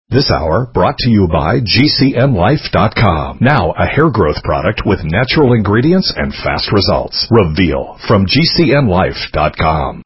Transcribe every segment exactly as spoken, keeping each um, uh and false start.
This hour brought to you by G C N Life dot com. Now a hair growth product with natural ingredients and fast results. Reveal from G C N Life dot com.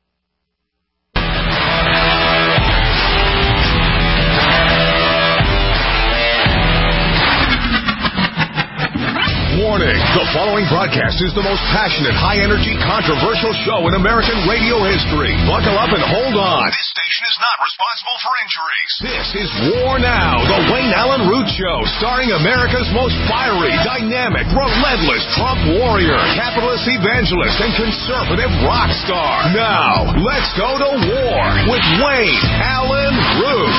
Warning, the following broadcast is the most passionate, high-energy, controversial show in American radio history. Buckle up and hold on. This station is not responsible for injuries. This is War Now, the Wayne Allen Root Show, starring America's most fiery, dynamic, relentless Trump warrior, capitalist evangelist, and conservative rock star. Now, let's go to war with Wayne Allen Root.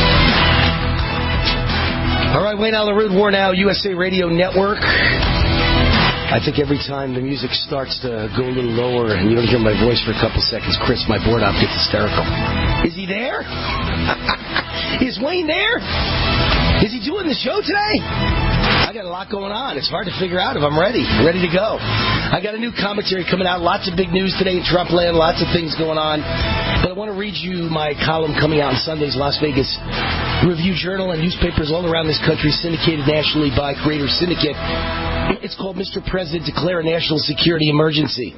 All right, Wayne Allen Root, War Now, U S A Radio Network. I think every time the music starts to go a little lower and you don't hear my voice for a couple seconds, Chris, my board op, gets hysterical. Is he there? Is Wayne there? Is he doing the show today? I got a lot going on. It's hard to figure out if I'm ready. Ready to go. I got a new commentary coming out. Lots of big news today in Trump land. Lots of things going on. But I want to read you my column coming out on Sunday's Las Vegas Review-Journal and newspapers all around this country, syndicated nationally by Creator Syndicate. It's called Mister President, Declare a National Security Emergency.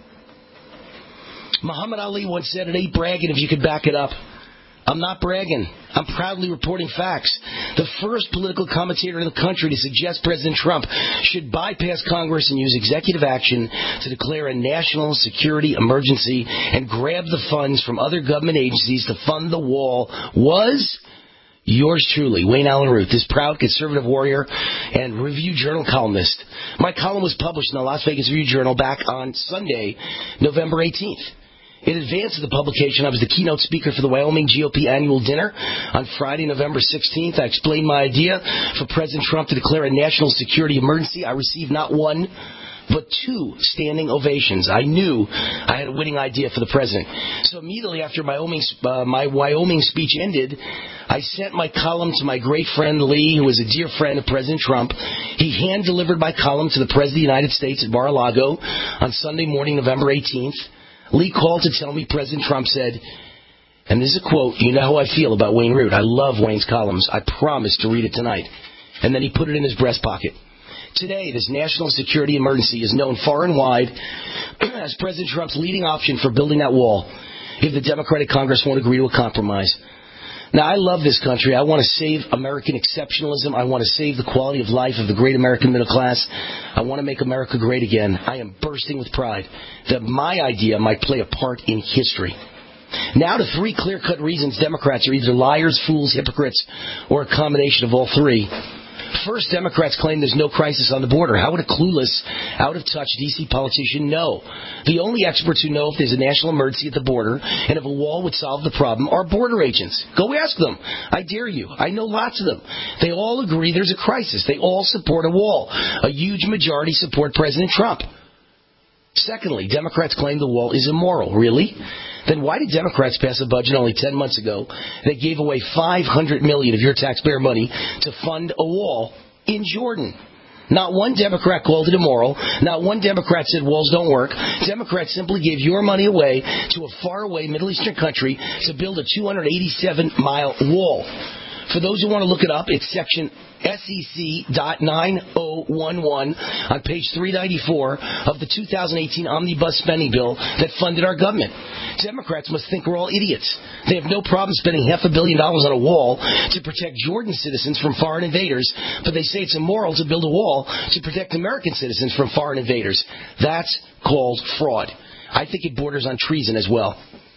Muhammad Ali once said, it ain't bragging if you could back it up. I'm not bragging. I'm proudly reporting facts. The first political commentator in the country to suggest President Trump should bypass Congress and use executive action to declare a national security emergency and grab the funds from other government agencies to fund the wall was yours truly, Wayne Allen Root, this proud conservative warrior and Review-Journal columnist. My column was published in the Las Vegas Review-Journal back on Sunday, November eighteenth. In advance of the publication, I was the keynote speaker for the Wyoming G O P annual dinner. On Friday, November sixteenth, I explained my idea for President Trump to declare a national security emergency. I received not one, but two standing ovations. I knew I had a winning idea for the president. So immediately after my Wyoming, uh, my Wyoming speech ended, I sent my column to my great friend Lee, who was a dear friend of President Trump. He hand-delivered my column to the President of the United States at Mar-a-Lago on Sunday morning, November eighteenth. Lee called to tell me President Trump said, and this is a quote, you know how I feel about Wayne Root. I love Wayne's columns. I promise to read it tonight. And then he put it in his breast pocket. Today, this national security emergency is known far and wide as President Trump's leading option for building that wall if the Democratic Congress won't agree to a compromise. Now, I love this country. I want to save American exceptionalism. I want to save the quality of life of the great American middle class. I want to make America great again. I am bursting with pride that my idea might play a part in history. Now to three clear-cut reasons Democrats are either liars, fools, hypocrites, or a combination of all three. First, Democrats claim there's no crisis on the border. How would a clueless, out-of-touch D C politician know? The only experts who know if there's a national emergency at the border and if a wall would solve the problem are border agents. Go ask them. I dare you. I know lots of them. They all agree there's a crisis. They all support a wall. A huge majority support President Trump. Secondly, Democrats claim the wall is immoral. Really? Then why did Democrats pass a budget only ten months ago that gave away five hundred million dollars of your taxpayer money to fund a wall in Jordan? Not one Democrat called it immoral. Not one Democrat said walls don't work. Democrats simply gave your money away to a faraway Middle Eastern country to build a two hundred eighty-seven mile wall. For those who want to look it up, it's section S E C dot nine oh one one on page three ninety-four of the two thousand eighteen omnibus spending bill that funded our government. Democrats must think we're all idiots. They have no problem spending half a billion dollars on a wall to protect Jordan citizens from foreign invaders, but they say it's immoral to build a wall to protect American citizens from foreign invaders. That's called fraud. I think it borders on treason as well.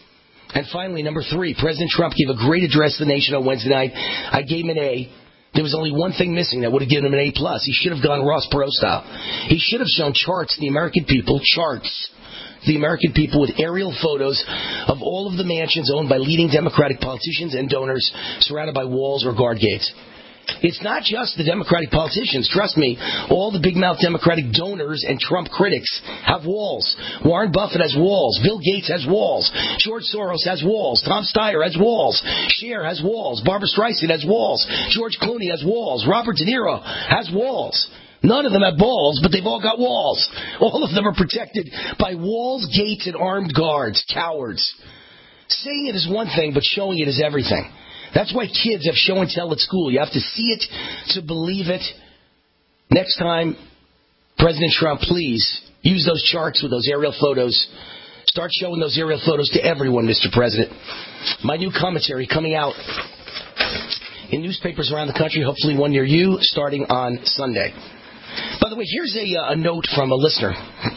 And finally, number three, President Trump gave a great address to the nation on Wednesday night. I gave him an A. There was only one thing missing that would have given him an A plus. He should have gone Ross Perot style. He should have shown charts to the American people, charts, the American people with aerial photos of all of the mansions owned by leading Democratic politicians and donors surrounded by walls or guard gates. It's not just the Democratic politicians. Trust me, all the big-mouth Democratic donors and Trump critics have walls. Warren Buffett has walls. Bill Gates has walls. George Soros has walls. Tom Steyer has walls. Cher has walls. Barbara Streisand has walls. George Clooney has walls. Robert De Niro has walls. None of them have balls, but they've all got walls. All of them are protected by walls, gates, and armed guards. Cowards. Saying it is one thing, but showing it is everything. That's why kids have show and tell at school. You have to see it to believe it. Next time, President Trump, please use those charts with those aerial photos. Start showing those aerial photos to everyone, Mister President. My new commentary coming out in newspapers around the country, hopefully one near you, starting on Sunday. By the way, here's a, uh, a note from a listener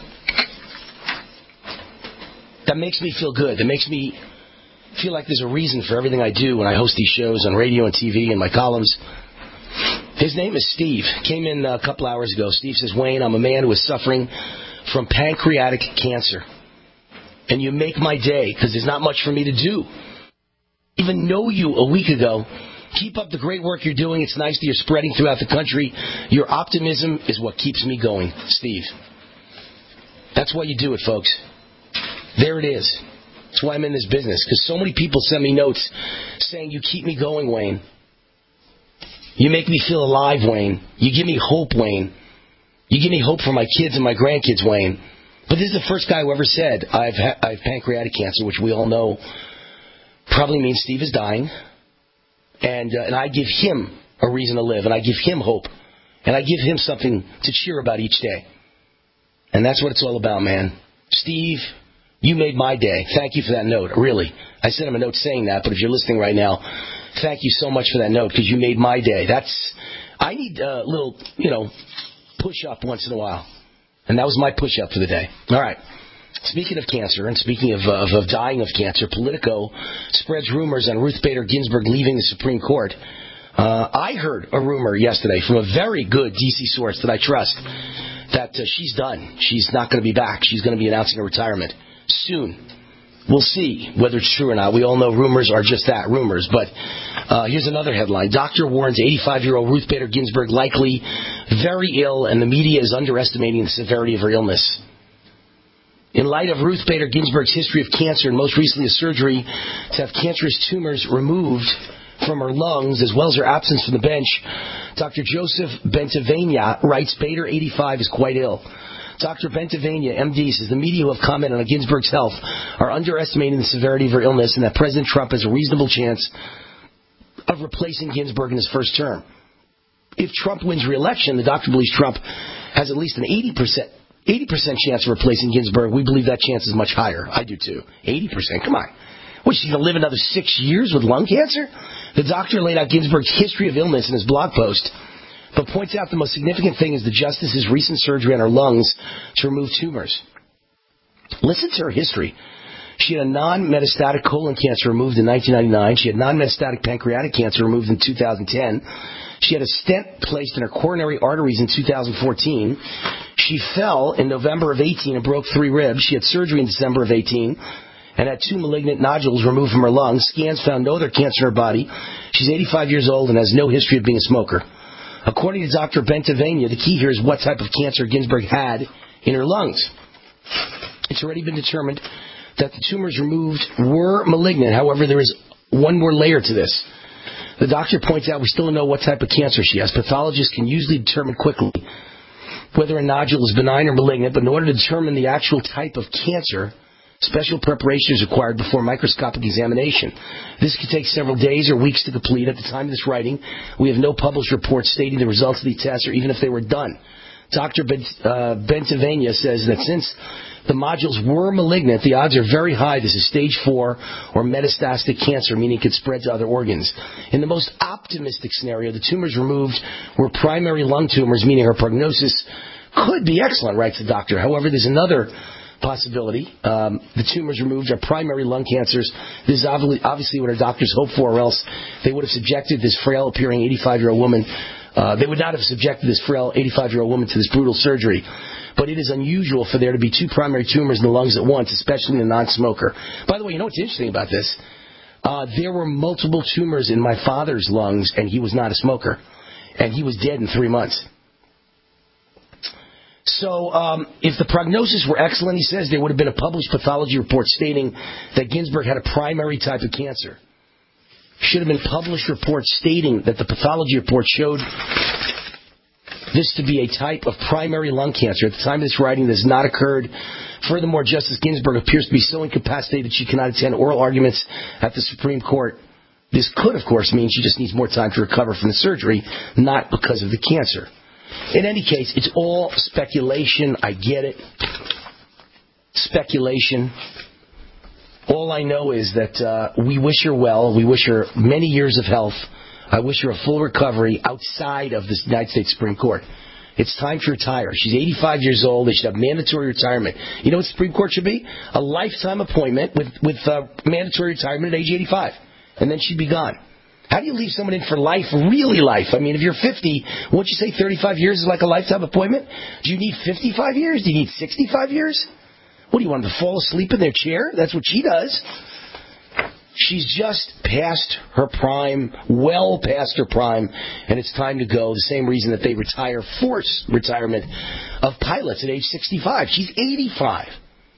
that makes me feel good, that makes me feel like there's a reason for everything I do when I host these shows on radio and T V and my columns. His name is Steve. Came in a couple hours ago. Steve says, Wayne, I'm a man who is suffering from pancreatic cancer. And you make my day because there's not much for me to do. Even know you a week ago. Keep up the great work you're doing. It's nice that you're spreading throughout the country. Your optimism is what keeps me going, Steve. That's why you do it, folks. There it is. That's why I'm in this business. Because so many people send me notes saying, you keep me going, Wayne. You make me feel alive, Wayne. You give me hope, Wayne. You give me hope for my kids and my grandkids, Wayne. But this is the first guy who ever said, I've ha- I have pancreatic cancer, which we all know probably means Steve is dying. And, uh, and I give him a reason to live, and I give him hope. And I give him something to cheer about each day. And that's what it's all about, man. Steve, you made my day. Thank you for that note, really. I sent him a note saying that, but if you're listening right now, thank you so much for that note, because you made my day. That's, I need a little, you know, push-up once in a while. And that was my push-up for the day. All right. Speaking of cancer, and speaking of, of, of dying of cancer, Politico spreads rumors on Ruth Bader Ginsburg leaving the Supreme Court. Uh, I heard a rumor yesterday from a very good D C source that I trust that uh, she's done. She's not going to be back. She's going to be announcing her retirement soon. We'll see whether it's true or not. We all know rumors are just that, rumors. But uh, here's another headline. Doctor warns eighty-five-year-old Ruth Bader Ginsburg likely very ill, and the media is underestimating the severity of her illness. In light of Ruth Bader Ginsburg's history of cancer and most recently a surgery to have cancerous tumors removed from her lungs, as well as her absence from the bench, Doctor Joseph Bentivegna writes Bader, eighty-five, is quite ill. Doctor Bentivegna, M D, says the media who have commented on Ginsburg's health are underestimating the severity of her illness and that President Trump has a reasonable chance of replacing Ginsburg in his first term. If Trump wins re-election, the doctor believes Trump has at least an eighty percent eighty percent chance of replacing Ginsburg. We believe that chance is much higher. I do too. eighty percent. Come on. What, she's going to live another six years with lung cancer? The doctor laid out Ginsburg's history of illness in his blog post, but points out the most significant thing is the justice's recent surgery on her lungs to remove tumors. Listen to her history. She had a non-metastatic colon cancer removed in nineteen ninety-nine. She had non-metastatic pancreatic cancer removed in two thousand ten. She had a stent placed in her coronary arteries in two thousand fourteen. She fell in November of eighteen and broke three ribs. She had surgery in December of eighteen and had two malignant nodules removed from her lungs. Scans found no other cancer in her body. She's eighty-five years old and has no history of being a smoker. According to Doctor Bentivegna, the key here is what type of cancer Ginsburg had in her lungs. It's already been determined that the tumors removed were malignant. However, there is one more layer to this. The doctor points out we still don't know what type of cancer she has. Pathologists can usually determine quickly whether a nodule is benign or malignant, but in order to determine the actual type of cancer, special preparation is required before microscopic examination. This could take several days or weeks to complete. At the time of this writing, we have no published reports stating the results of the tests or even if they were done. Doctor Bentivegna says that since the nodules were malignant, the odds are very high this is stage four or metastatic cancer, meaning it could spread to other organs. In the most optimistic scenario, the tumors removed were primary lung tumors, meaning her prognosis could be excellent, writes the doctor. However, there's another possibility. Um, the tumors removed are primary lung cancers. This is obviously what our doctors hope for, or else they would have subjected this frail-appearing eighty-five-year-old woman Uh, they would not have subjected this frail eighty-five-year-old woman to this brutal surgery. But it is unusual for there to be two primary tumors in the lungs at once, especially in a non-smoker. By the way, you know what's interesting about this? Uh, there were multiple tumors in my father's lungs, and he was not a smoker. And he was dead in three months. So um, if the prognosis were excellent, he says, there would have been a published pathology report stating that Ginsburg had a primary type of cancer. Should have been published reports stating that the pathology report showed this to be a type of primary lung cancer. At the time of this writing, this has not occurred. Furthermore, Justice Ginsburg appears to be so incapacitated she cannot attend oral arguments at the Supreme Court. This could, of course, mean she just needs more time to recover from the surgery, not because of the cancer. In any case, it's all speculation. I get it. Speculation. All I know is that uh, we wish her well. We wish her many years of health. I wish her a full recovery outside of the United States Supreme Court. It's time to retire. She's eighty-five years old. They should have mandatory retirement. You know what the Supreme Court should be? A lifetime appointment with, with uh, mandatory retirement at age eighty-five. And then she'd be gone. How do you leave someone in for life, really life? I mean, if you're fifty, won't you say thirty-five years is like a lifetime appointment? Do you need fifty-five years? Do you need sixty-five years? What, do you want them to fall asleep in their chair? That's what she does. She's just past her prime, well past her prime, and it's time to go. The same reason that they retire, force retirement of pilots at age sixty-five. She's eighty-five.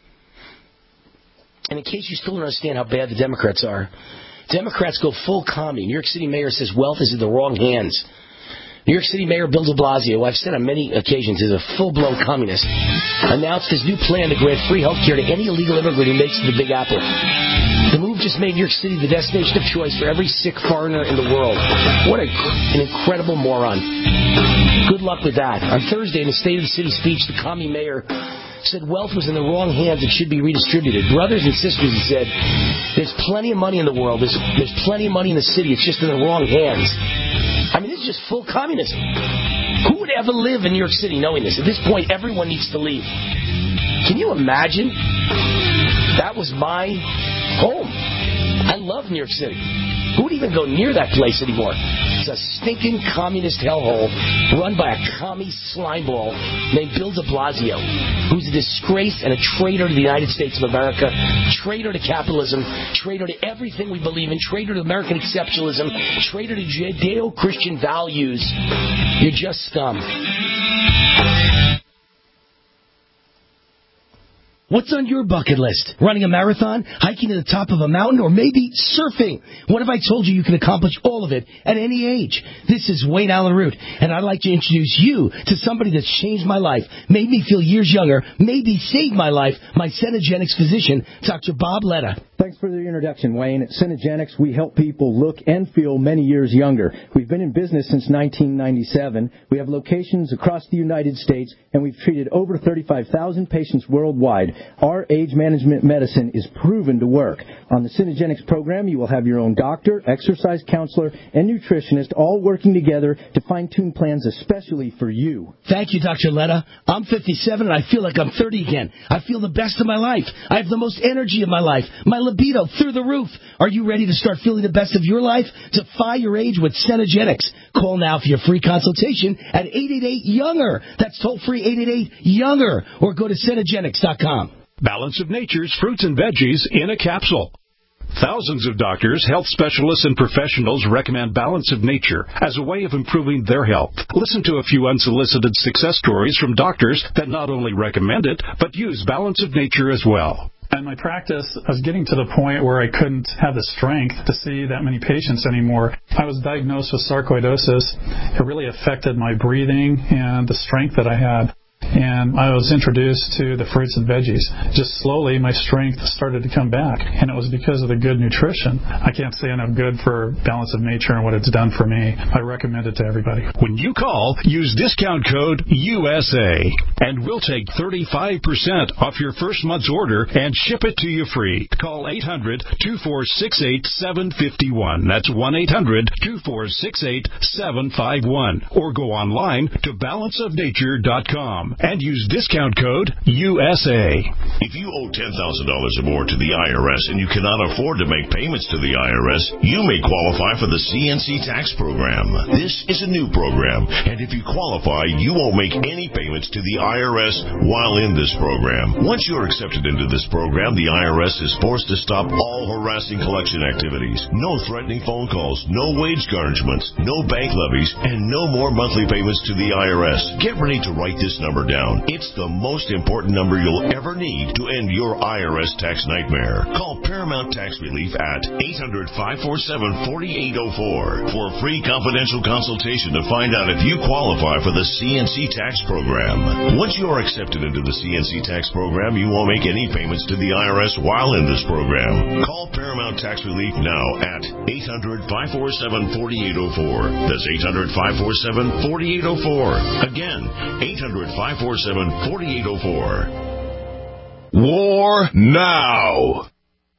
And in case you still don't understand how bad the Democrats are, Democrats go full commie. New York City mayor says wealth is in the wrong hands. New York City Mayor Bill de Blasio, who I've said on many occasions is a full-blown communist, announced his new plan to grant free health care to any illegal immigrant who makes it to the Big Apple. The move just made New York City the destination of choice for every sick foreigner in the world. What a, an incredible moron. Good luck with that. On Thursday, in the State of the City speech, the commie mayor said wealth was in the wrong hands and should be redistributed. Brothers and sisters, he said, there's plenty of money in the world. There's, there's plenty of money in the city. It's just in the wrong hands. I mean, this is just full communism. Who would ever live in New York City knowing this? At this point, everyone needs to leave. Can you imagine? That was my home. I love New York City. Who would even go near that place anymore? It's a stinking communist hellhole run by a commie slimeball named Bill de Blasio, who's a disgrace and a traitor to the United States of America, traitor to capitalism, traitor to everything we believe in, traitor to American exceptionalism, traitor to Judeo-Christian values. You're just scum. What's on your bucket list? Running a marathon? Hiking to the top of a mountain? Or maybe surfing? What if I told you you can accomplish all of it at any age? This is Wayne Allen Root, and I'd like to introduce you to somebody that's changed my life, made me feel years younger, maybe saved my life, my Cenegenics physician, Doctor Bob Letta. Thanks for the introduction, Wayne. At Cenegenics, we help people look and feel many years younger. We've been in business since nineteen ninety-seven. We have locations across the United States, and we've treated over thirty-five thousand patients worldwide. Our age management medicine is proven to work. On the Cenegenics program, you will have your own doctor, exercise counselor, and nutritionist all working together to fine-tune plans especially for you. Thank you, Doctor Letta. I'm fifty-seven, and I feel like I'm thirty again. I feel the best of my life. I have the most energy of my life. My libido through the roof. Are you ready to start feeling the best of your life? Defy your age with Cenegenics. Call now for your free consultation at eight eight eight, younger. That's toll-free eight eight eight, younger. Or go to Cenegenics dot com. Balance of Nature's fruits and veggies in a capsule. Thousands of doctors, health specialists, and professionals recommend Balance of Nature as a way of improving their health. Listen to a few unsolicited success stories from doctors that not only recommend it, but use Balance of Nature as well. In my practice, I was getting to the point where I couldn't have the strength to see that many patients anymore. I was diagnosed with sarcoidosis. It really affected my breathing and the strength that I had. And I was introduced to the fruits and veggies. Just slowly, my strength started to come back, and it was because of the good nutrition. I can't say enough good for Balance of Nature and what it's done for me. I recommend it to everybody. When you call, use discount code U S A, and we'll take thirty-five percent off your first month's order and ship it to you free. Call eight hundred, two four six eight, seven five one. That's one eight hundred, two four six eight, seven five one. Or go online to balance of nature dot com. And use discount code U S A. If you owe ten thousand dollars or more to the I R S and you cannot afford to make payments to the I R S, you may qualify for the C N C tax program. This is a new program, and if you qualify, you won't make any payments to the I R S while in this program. Once you're accepted into this program, the I R S is forced to stop all harassing collection activities. No threatening phone calls, no wage garnishments, no bank levies, and no more monthly payments to the I R S. Get ready to write this number down. down. It's the most important number you'll ever need to end your I R S tax nightmare. Call Paramount Tax Relief at eight hundred, five four seven, four eight zero four for a free confidential consultation to find out if you qualify for the C N C tax program. Once you are accepted into the C N C tax program, you won't make any payments to the I R S while in this program. Call Paramount Tax Relief now at eight hundred, five four seven, four eight zero four. That's eight hundred, five four seven, four eight zero four. Again, eight hundred, five four seven, four eight zero four. War now.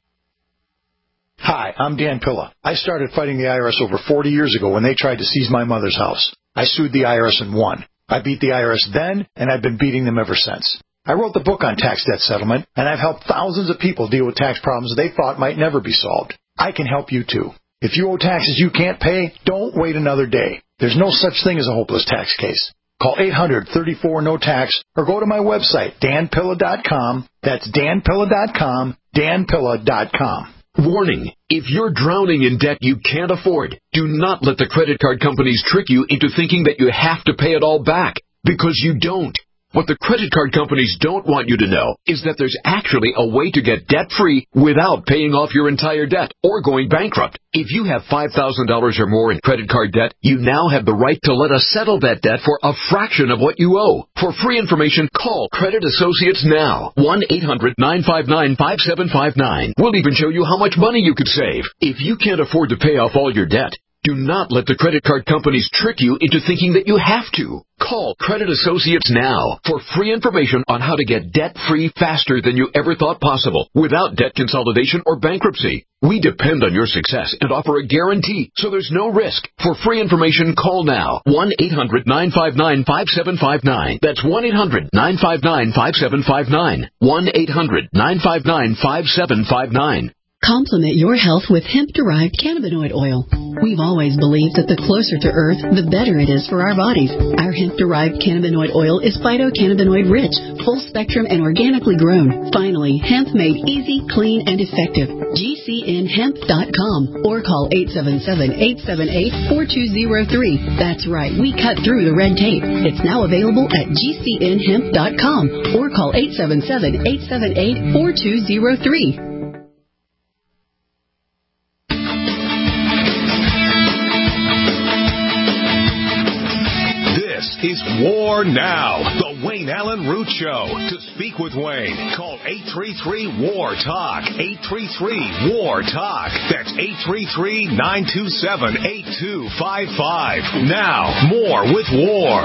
Hi, I'm Dan Pilla. I started fighting the I R S over forty years ago when they tried to seize my mother's house. I sued the I R S and won. I beat the I R S then, and I've been beating them ever since. I wrote the book on tax debt settlement, and I've helped thousands of people deal with tax problems they thought might never be solved. I can help you, too. If you owe taxes you can't pay, don't wait another day. There's no such thing as a hopeless tax case. Call eight hundred, thirty-four, no tax or go to my website, dan pilla dot com. That's dan pilla dot com, dan pilla dot com. Warning, if you're drowning in debt you can't afford, do not let the credit card companies trick you into thinking that you have to pay it all back, because you don't. What the credit card companies don't want you to know is that there's actually a way to get debt-free without paying off your entire debt or going bankrupt. If you have five thousand dollars or more in credit card debt, you now have the right to let us settle that debt for a fraction of what you owe. For free information, call Credit Associates now. one eight hundred, nine five nine, five seven five nine. We'll even show you how much money you could save. If you can't afford to pay off all your debt, do not let the credit card companies trick you into thinking that you have to. Call Credit Associates now for free information on how to get debt-free faster than you ever thought possible without debt consolidation or bankruptcy. We depend on your success and offer a guarantee, so there's no risk. For free information, call now. one eight hundred, nine five nine, five seven five nine. That's one eight hundred, nine five nine, five seven five nine. one eight hundred, nine five nine, five seven five nine. Complement your health with hemp-derived cannabinoid oil. We've always believed that the closer to Earth, the better it is for our bodies. Our hemp-derived cannabinoid oil is phytocannabinoid-rich, full-spectrum, and organically grown. Finally, hemp made easy, clean, and effective. G C N hemp dot com or call eight seven seven, eight seven eight, four two zero three. That's right, we cut through the red tape. It's now available at G C N hemp dot com or call eight seven seven, eight seven eight, four two zero three. Is War Now, the Wayne Allen Root Show. To speak with Wayne, call eight three three, W A R, TALK, eight three three, W A R, TALK. That's eight three three, nine two seven, eight two five five. Now, more with War.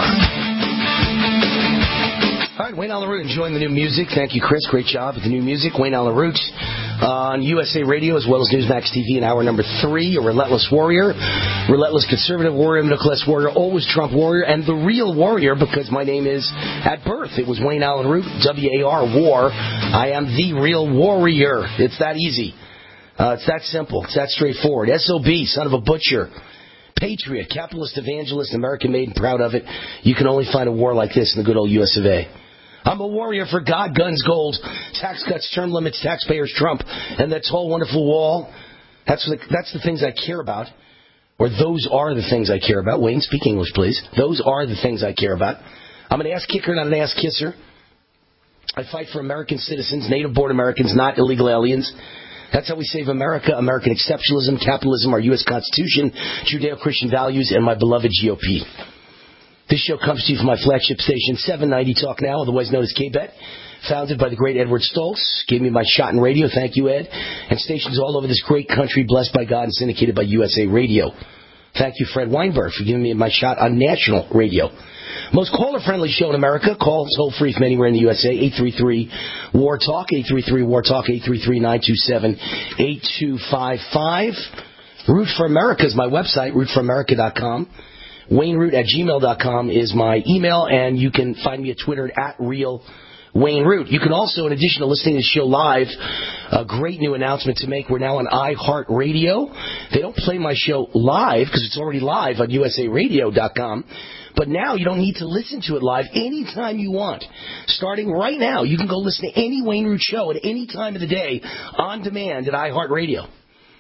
All right, Wayne Allen Root enjoying the new music. Thank you, Chris. Great job with the new music. Wayne Allen Root on U S A Radio as well as Newsmax T V in hour number three. A relentless warrior, relentless conservative warrior, middle-class warrior, always Trump warrior, and the real warrior because my name is, at birth, it was Wayne Allen Root, W A R, war. I am the real warrior. It's that easy. Uh, it's that simple. It's that straightforward. S O B, son of a butcher. Patriot, capitalist evangelist, American made and proud of it. You can only find a war like this in the good old U S of A. I'm a warrior for God, guns, gold, tax cuts, term limits, taxpayers, Trump, and that tall, wonderful wall. That's the, that's the things I care about. Or those are the things I care about. Wayne, speak English, please. Those are the things I care about. I'm an ass kicker, not an ass kisser. I fight for American citizens, native-born Americans, not illegal aliens. That's how we save America, American exceptionalism, capitalism, our U S Constitution, Judeo-Christian values, and my beloved G O P. This show comes to you from my flagship station, seven ninety Talk Now, otherwise known as K-Bet, founded by the great Edward Stoltz. Gave me my shot in radio. Thank you, Ed. And stations all over this great country, blessed by God and syndicated by U S A Radio. Thank you, Fred Weinberg, for giving me my shot on national radio. Most caller-friendly show in America. Call toll-free from anywhere in the U S A, eight three three, W A R, TALK, eight three three, W A R, TALK, eight three three, nine two seven, eight two five five. Root for America is my website, root for america dot com. Wayne Root at gmail dot com is my email, and you can find me at Twitter at Real Wayne Root. You can also, in addition to listening to the show live, a great new announcement to make. We're now on iHeartRadio. They don't play my show live because it's already live on U S A radio dot com. But now you don't need to listen to it live anytime you want. Starting right now, you can go listen to any Wayne Root show at any time of the day on demand at iHeartRadio.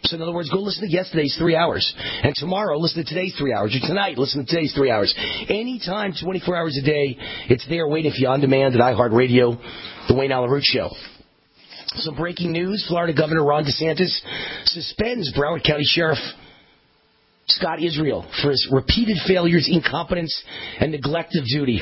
So in other words, go listen to yesterday's three hours. And tomorrow, listen to today's three hours. Or tonight, listen to today's three hours. Anytime, twenty-four hours a day, it's there waiting for you on demand at iHeartRadio, The Wayne Allyn Root Show. Some breaking news. Florida Governor Ron DeSantis suspends Broward County Sheriff Scott Israel for his repeated failures, incompetence, and neglect of duty.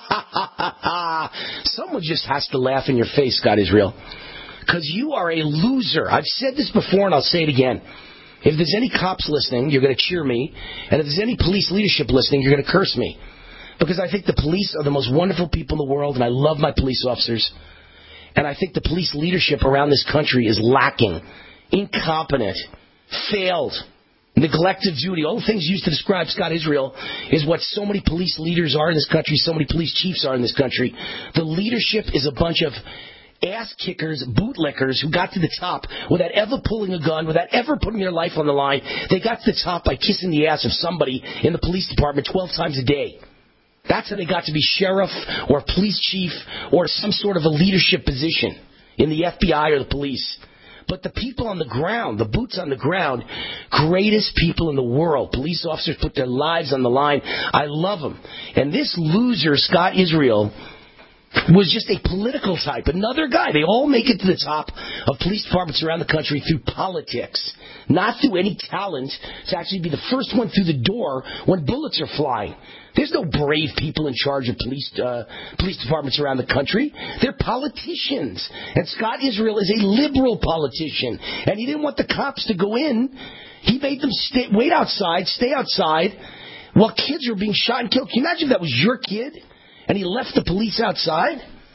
Someone just has to laugh in your face, Scott Israel. Because you are a loser. I've said this before and I'll say it again. If there's any cops listening, you're going to cheer me. And if there's any police leadership listening, you're going to curse me. Because I think the police are the most wonderful people in the world, and I love my police officers. And I think the police leadership around this country is lacking, incompetent, failed, neglect of duty. All the things used to describe Scott Israel is what so many police leaders are in this country, so many police chiefs are in this country. The leadership is a bunch of ass kickers, bootlickers who got to the top without ever pulling a gun, without ever putting their life on the line. They got to the top by kissing the ass of somebody in the police department twelve times a day. That's how they got to be sheriff or police chief or some sort of a leadership position in the F B I or the police. But the people on the ground, the boots on the ground, greatest people in the world. Police officers put their lives on the line. I love them. And this loser, Scott Israel, was just a political type. Another guy. They all make it to the top of police departments around the country through politics. Not through any talent to actually be the first one through the door when bullets are flying. There's no brave people in charge of police uh, police departments around the country. They're politicians. And Scott Israel is a liberal politician. And he didn't want the cops to go in. He made them stay, wait outside, stay outside, while kids were being shot and killed. Can you imagine if that was your kid? And he left the police outside?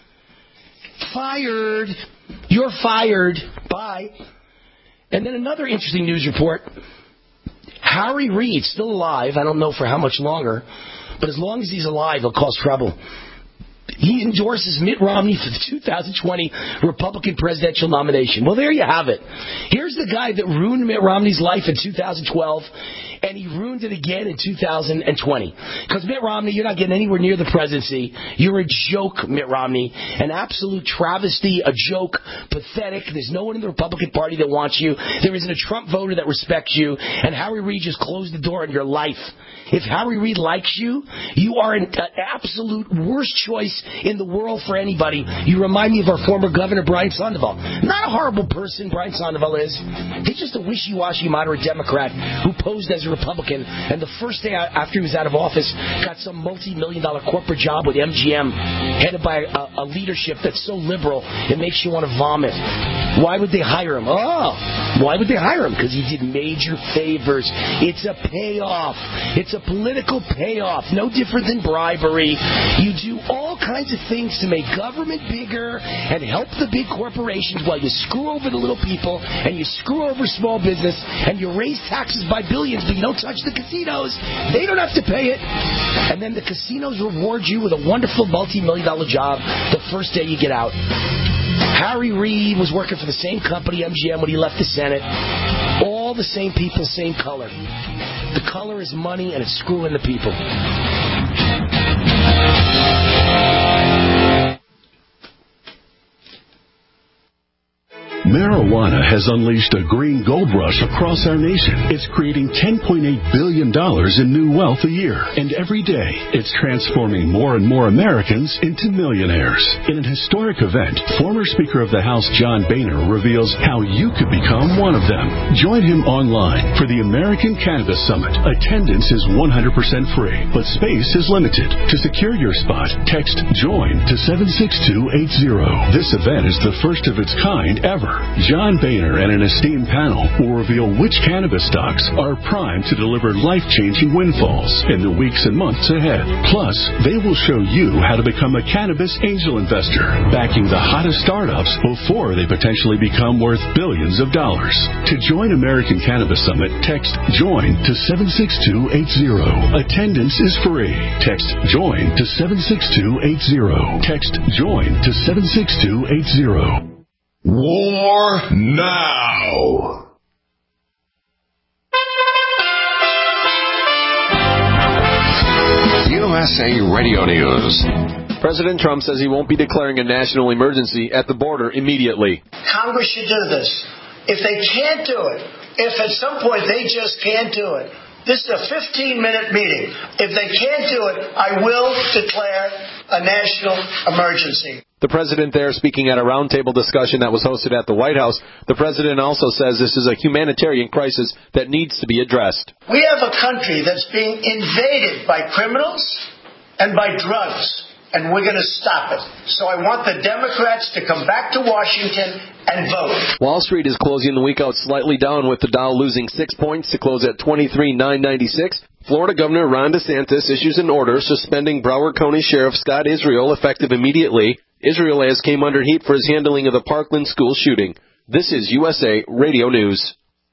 Fired. You're fired. Bye. And then another interesting news report. Harry Reid, still alive. I don't know for how much longer. But as long as he's alive, he'll cause trouble. He endorses Mitt Romney for the two thousand twenty Republican presidential nomination. Well, there you have it. Here's the guy that ruined Mitt Romney's life in two thousand twelve, and he ruined it again in two thousand twenty. Because Mitt Romney, you're not getting anywhere near the presidency. You're a joke, Mitt Romney. An absolute travesty, a joke, pathetic. There's no one in the Republican Party that wants you. There isn't a Trump voter that respects you. And Harry Reid just closed the door on your life. If Harry Reid likes you, you are an uh, absolute worst choice in the world for anybody. You remind me of our former governor, Brian Sandoval. Not a horrible person, Brian Sandoval is. He's just a wishy-washy moderate Democrat who posed as a Republican, and the first day after he was out of office, got some multi-million dollar corporate job with M G M, headed by a, a leadership that's so liberal, it makes you want to vomit. Why would they hire him? Oh, why would they hire him? Because he did major favors. It's a payoff. It's a political payoff. No different than bribery. You do all kinds of things to make government bigger and help the big corporations while you screw over the little people and you screw over small business and you raise taxes by billions, but you don't touch the casinos. They don't have to pay it. And then the casinos reward you with a wonderful multi-million dollar job the first day you get out. Harry Reid was working for the same company, M G M, when he left the Senate. All the same people, same color. The color is money, and it's screwing the people. Marijuana has unleashed a green gold rush across our nation. It's creating ten point eight billion dollars in new wealth a year. And every day, it's transforming more and more Americans into millionaires. In an historic event, former Speaker of the House John Boehner reveals how you could become one of them. Join him online for the American Cannabis Summit. Attendance is one hundred percent free, but space is limited. To secure your spot, text JOIN to seven six two eight zero. This event is the first of its kind ever. John Boehner and an esteemed panel will reveal which cannabis stocks are primed to deliver life-changing windfalls in the weeks and months ahead. Plus, they will show you how to become a cannabis angel investor, backing the hottest startups before they potentially become worth billions of dollars. To join American Cannabis Summit, text JOIN to seven six two eight zero. Attendance is free. Text JOIN to seven six two eight zero. Text JOIN to seven six two eight zero. War now. U S A Radio News. President Trump says he won't be declaring a national emergency at the border immediately. Congress should do this. If they can't do it, if at some point they just can't do it, this is a fifteen-minute meeting. If they can't do it, I will declare a national emergency. The president there speaking at a roundtable discussion that was hosted at the White House. The president also says this is a humanitarian crisis that needs to be addressed. We have a country that's being invaded by criminals and by drugs, and we're going to stop it. So I want the Democrats to come back to Washington and vote. Wall Street is closing the week out slightly down, with the Dow losing six points to close at twenty-three thousand nine hundred ninety-six. Florida Governor Ron DeSantis issues an order suspending Broward County Sheriff Scott Israel effective immediately. Israel has came under heat for his handling of the Parkland school shooting. This is U S A Radio News.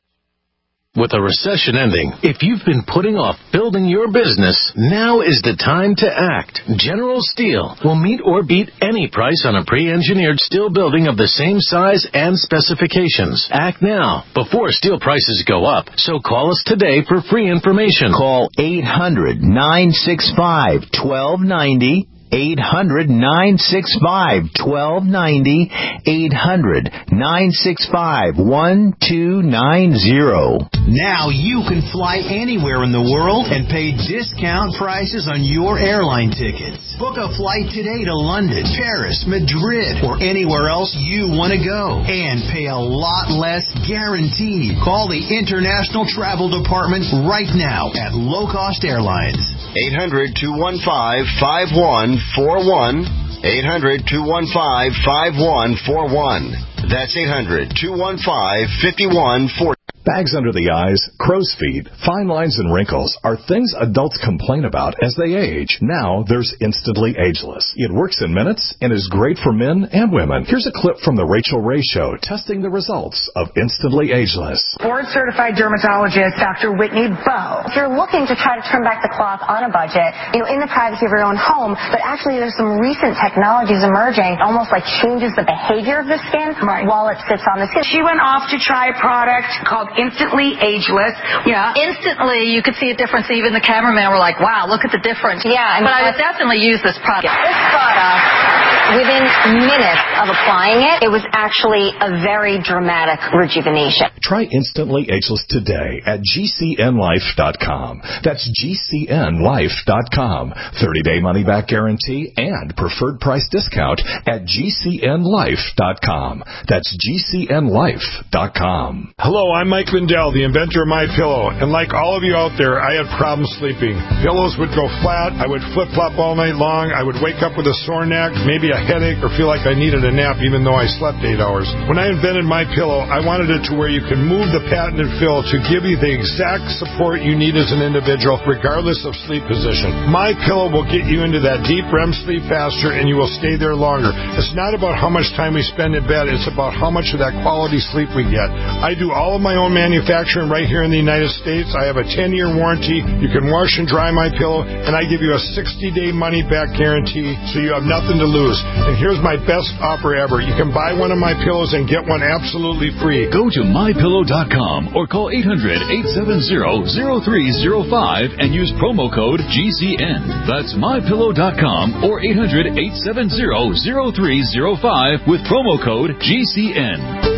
With a recession ending, if you've been putting off building your business, now is the time to act. General Steel will meet or beat any price on a pre-engineered steel building of the same size and specifications. Act now, before steel prices go up. So call us today for free information. Call eight hundred, nine six five, one two nine zero. eight hundred, nine six five, one two nine zero. eight hundred, nine six five, one two nine zero. Now you can fly anywhere in the world and pay discount prices on your airline tickets. Book a flight today to London, Paris, Madrid, or anywhere else you want to go, and pay a lot less guaranteed. Call the International Travel Department right now at Low Cost Airlines. eight hundred, two one five, five one four one. eight hundred, two one five, five one four one. That's eight hundred, two one five, five one four one. Bags under the eyes, crow's feet, fine lines, and wrinkles are things adults complain about as they age. Now there's Instantly Ageless. It works in minutes and is great for men and women. Here's a clip from the Rachel Ray Show testing the results of Instantly Ageless. Board-certified dermatologist Doctor Whitney Bowe. If you're looking to try to turn back the clock on a budget, you know, in the privacy of your own home, but actually there's some recent technologies emerging, almost like changes the behavior of the skin right. while it sits on the skin. She went off to try a product called Instantly Ageless. Yeah. Instantly, you could see a difference. Even the cameraman were like, wow, look at the difference. Yeah. I mean, but I would definitely use this product. This product, within minutes of applying it, it was actually a very dramatic rejuvenation. Try Instantly Ageless today at G C N life dot com. That's G C N life dot com. thirty-day money-back guarantee and preferred price discount at G C N life dot com. That's G C N life dot com. Hello, I'm Mike Lindell, the inventor of MyPillow, and like all of you out there, I had problems sleeping. Pillows would go flat, I would flip-flop all night long, I would wake up with a sore neck, maybe a headache, or feel like I needed a nap even though I slept eight hours. When I invented MyPillow, I wanted it to where you can move the patented fill to give you the exact support you need as an individual, regardless of sleep position. MyPillow will get you into that deep R E M sleep faster, and you will stay there longer. It's not about how much time we spend in bed, it's about how much of that quality sleep we get. I do all of my own manufacturing right here in the United States. I have a ten-year warranty. You can wash and dry my pillow, and I give you a sixty-day money-back guarantee, so you have nothing to lose. And here's my best offer ever. You can buy one of my pillows and get one absolutely free. Go to my pillow dot com or call eight hundred, eight seven zero, zero three zero five and use promo code G C N. That's my pillow dot com or eight hundred, eight seven zero, zero three zero five with promo code G C N.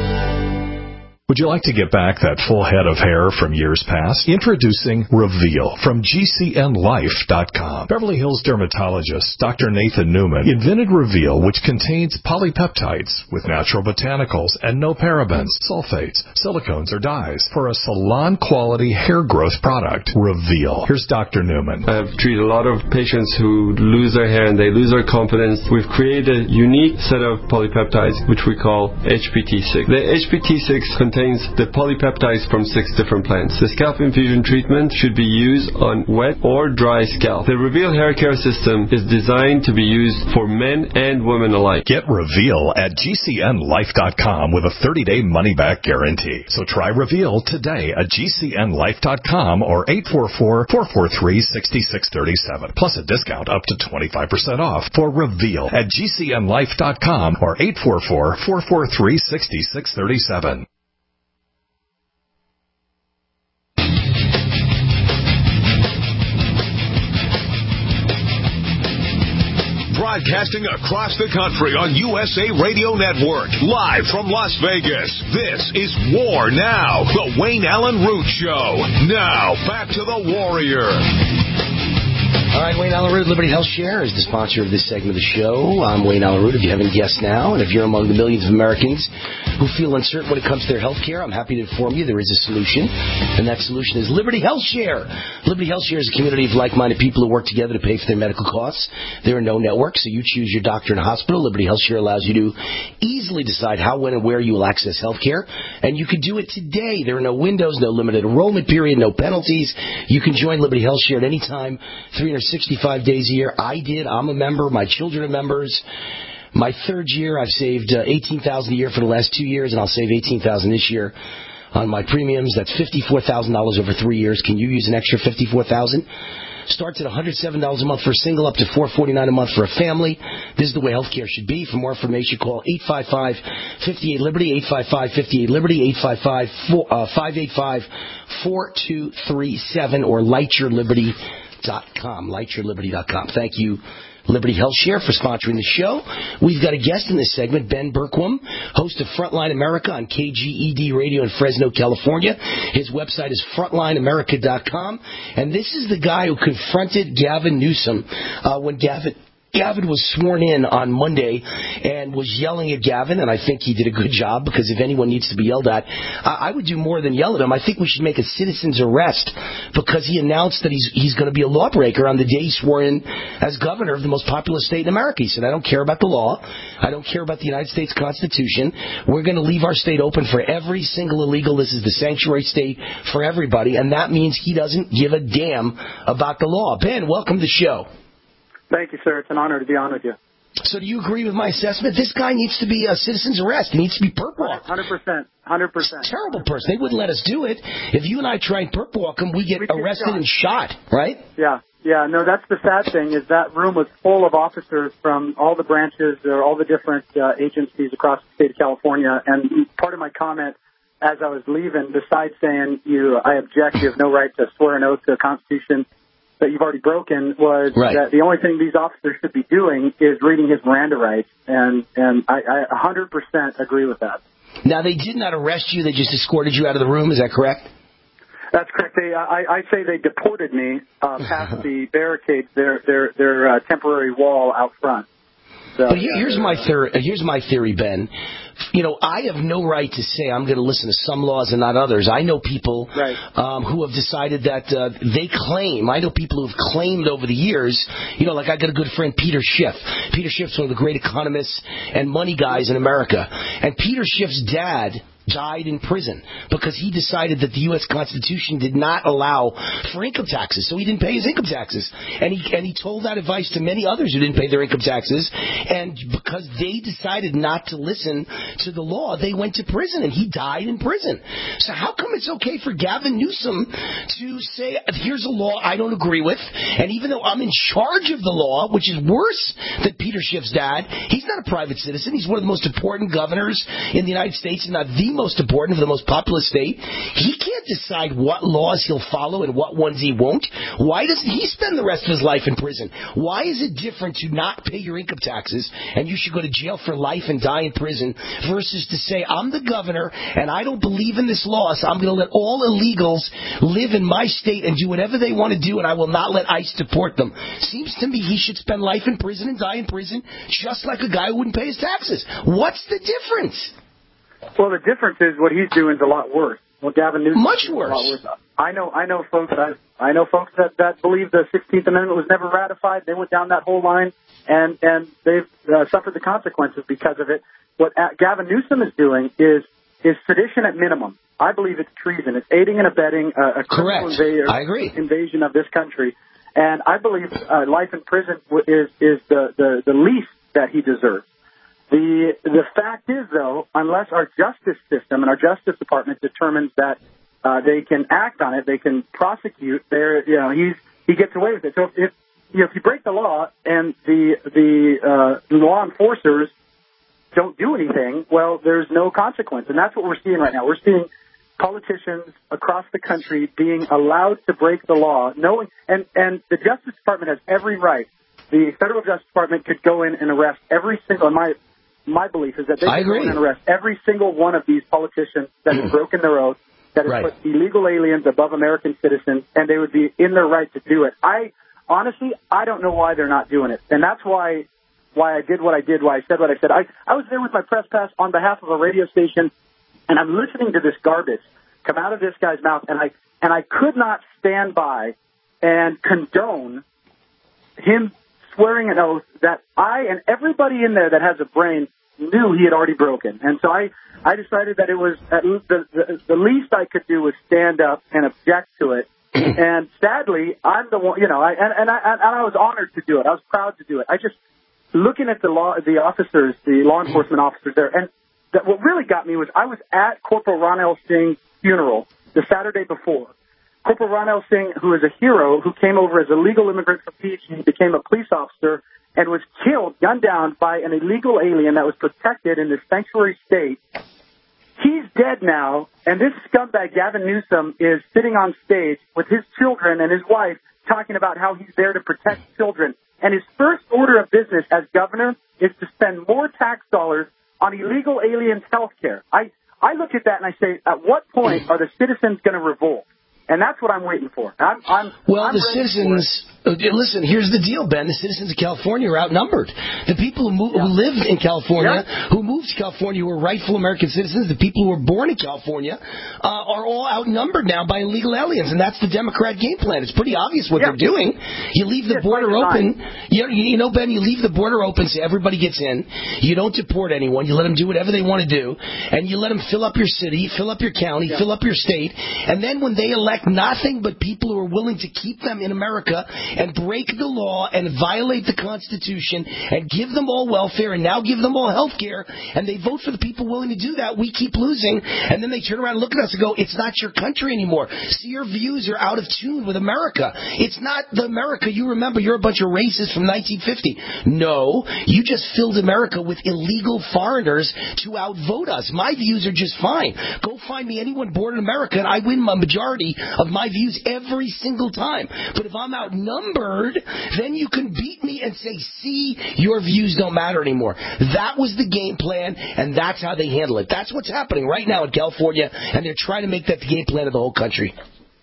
Would you like to get back that full head of hair from years past? Introducing Reveal from G C N life dot com. Beverly Hills dermatologist Doctor Nathan Newman invented Reveal, which contains polypeptides with natural botanicals and no parabens, sulfates, silicones, or dyes for a salon-quality hair growth product. Reveal. Here's Doctor Newman. I've treated a lot of patients who lose their hair and they lose their confidence. We've created a unique set of polypeptides, which we call H P T six. The H P T six contains the polypeptides from six different plants. The scalp infusion treatment should be used on wet or dry scalp. The Reveal hair care system is designed to be used for men and women alike. Get Reveal at G C N life dot com with a thirty-day money-back guarantee. So try Reveal today at G C N life dot com or eight four four, four four three, six six three seven. Plus a discount up to twenty-five percent off for Reveal at G C N life dot com or eight four four, four four three, six six three seven. Broadcasting across the country on U S A Radio Network. Live from Las Vegas. This is War Now, the Wayne Allen Root Show. Now, back to the Warrior. All right, Wayne Allen Root, Liberty Health Share is the sponsor of this segment of the show. I'm Wayne Allen Root, if you haven't guessed now, and if you're among the millions of Americans who feel uncertain when it comes to their health care, I'm happy to inform you there is a solution, and that solution is Liberty Health Share. Liberty Health Share is a community of like-minded people who work together to pay for their medical costs. There are no networks, so you choose your doctor and hospital. Liberty Health Share allows you to easily decide how, when, and where you will access health care, and you can do it today. There are no windows, no limited enrollment period, no penalties. You can join Liberty Health Share at any time, three hundred sixty-five days a year. I did. I'm a member. My children are members. My third year, I've saved uh, eighteen thousand dollars a year for the last two years, and I'll save eighteen thousand dollars this year on my premiums. That's fifty-four thousand dollars over three years. Can you use an extra fifty-four thousand dollars? Starts at one hundred seven dollars a month for a single, up to four hundred forty-nine dollars a month for a family. This is the way healthcare should be. For more information, call eight five five, five eight, Liberty, eight five five, five eight, Liberty, eight five five, five eight five, four two three seven, or light your liberty dot com. light your liberty dot com. Thank you, Liberty Health Share, for sponsoring the show. We've got a guest in this segment, Ben Bergquam, host of Frontline America on K G E D Radio in Fresno, California. His website is frontline america dot com. And this is the guy who confronted Gavin Newsom uh, when Gavin... Gavin was sworn in on Monday and was yelling at Gavin, and I think he did a good job, because if anyone needs to be yelled at, I would do more than yell at him. I think we should make a citizen's arrest, because he announced that he's he's going to be a lawbreaker on the day he swore in as governor of the most populous state in America. He said, I don't care about the law. I don't care about the United States Constitution. We're going to leave our state open for every single illegal. This is the sanctuary state for everybody, and that means he doesn't give a damn about the law. Ben, welcome to the show. Thank you, sir. It's an honor to be on with you. So do you agree with my assessment? This guy needs to be a citizen's arrest. He needs to be perp walked. one hundred percent. one hundred percent. He's a terrible person. They wouldn't let us do it. If you and I try and perp walk him, we get we arrested shot. and shot, right? Yeah. Yeah. No, that's the sad thing, is that room was full of officers from all the branches or all the different uh, agencies across the state of California. And part of my comment as I was leaving, besides saying, you, I object, you have no right to swear an oath to the Constitution that you've already broken, was right. that the only thing these officers should be doing is reading his Miranda rights, and and I, I one hundred percent agree with that. Now, they did not arrest you; they just escorted you out of the room. Is that correct? That's correct. They, I, I say they deported me uh, past the barricades, their their their uh, temporary wall out front. So, but here, here's my theory. Here's my theory, Ben. You know, I have no right to say I'm going to listen to some laws and not others. I know people right. um, who have decided that uh, they claim. I know people who have claimed over the years. You know, like I got a good friend, Peter Schiff. Peter Schiff's one of the great economists and money guys in America. And Peter Schiff's dad died in prison because he decided that the U S Constitution did not allow for income taxes, so he didn't pay his income taxes. And he and he told that advice to many others who didn't pay their income taxes, and because they decided not to listen to the law, they went to prison, and he died in prison. So how come it's okay for Gavin Newsom to say, here's a law I don't agree with, and even though I'm in charge of the law, which is worse than Peter Schiff's dad, he's not a private citizen, he's one of the most important governors in the United States, and not the most important of the most populous state. He can't decide what laws he'll follow and what ones he won't. Why doesn't he spend the rest of his life in prison? Why is it different to not pay your income taxes and you should go to jail for life and die in prison versus to say, I'm the governor and I don't believe in this law, so I'm going to let all illegals live in my state and do whatever they want to do, and I will not let ICE deport them? Seems to me he should spend life in prison and die in prison just like a guy who wouldn't pay his taxes. What's the difference? Well, the difference is what he's doing is a lot worse. What Gavin Newsom much worse. A lot worse. I know, I know, folks. I, I know folks that, that believe the sixteenth Amendment was never ratified. They went down that whole line, and and they've uh, suffered the consequences because of it. What uh, Gavin Newsom is doing is is sedition at minimum. I believe it's treason. It's aiding and abetting uh, a criminal invasion, I agree. invasion of this country, and I believe uh, life in prison is is the, the the least that he deserves. The the fact is, though, unless our justice system and our Justice Department determines that uh, they can act on it, they can prosecute. There, you know, he's he gets away with it. So if you know, if you break the law and the the uh, law enforcers don't do anything, well, there's no consequence, and that's what we're seeing right now. We're seeing politicians across the country being allowed to break the law, knowing, and and the Justice Department has every right the federal Justice Department could go in and arrest every single. My my belief is that they I could go agree. in and arrest every single one of these politicians that have broken their oath, that has Right. put illegal aliens above American citizens, and they would be in their right to do it. I honestly, I don't know why they're not doing it, and that's why why I did what I did, why I said what I said. I I was there with my press pass on behalf of a radio station, and I'm listening to this garbage come out of this guy's mouth, and I and I could not stand by and condone him swearing an oath that I and everybody in there that has a brain knew he had already broken. And so I, I decided that it was at least the, the, the least I could do was stand up and object to it. And sadly, I'm the one, you know, I, and, and, I, and I was honored to do it. I was proud to do it. I just, looking at the law, the officers, the law enforcement officers there, and that what really got me was I was at Corporal Ronell Singh's funeral the Saturday before. Corporal Ronell Singh, who is a hero, who came over as a legal immigrant from Fiji, became a police officer, and was killed, gunned down by an illegal alien that was protected in this sanctuary state. He's dead now, and this scumbag, Gavin Newsom, is sitting on stage with his children and his wife talking about how he's there to protect children. And his first order of business as governor is to spend more tax dollars on illegal aliens' health care. I, I look at that and I say, at what point are the citizens going to revolt? And that's what I'm waiting for. I'm, I'm, well, I'm the citizens, uh, listen, here's the deal, Ben. The citizens of California are outnumbered. The people who, move, yeah. who lived in California, yeah. who moved to California, who were rightful American citizens, the people who were born in California, uh, are all outnumbered now by illegal aliens. And that's the Democrat game plan. It's pretty obvious what yeah. they're doing. You leave the yeah, border open. You, you know, Ben, you leave the border open so everybody gets in. You don't deport anyone. You let them do whatever they want to do. And you let them fill up your city, fill up your county, yeah. fill up your state. And then when they elect nothing but people who are willing to keep them in America and break the law and violate the Constitution and give them all welfare and now give them all health care, and they vote for the people willing to do that, we keep losing, and then they turn around and look at us and go, it's not your country anymore. See, your views are out of tune with America. It's not the America you remember. You're a bunch of racists from nineteen fifty. No, you just filled America with illegal foreigners to outvote us. My views are just fine. Go find me anyone born in America, and I win my majority of my views every single time. But if I'm outnumbered, then you can beat me and say, see, your views don't matter anymore. That was the game plan, and that's how they handle it. That's what's happening right now in California, and they're trying to make that the game plan of the whole country.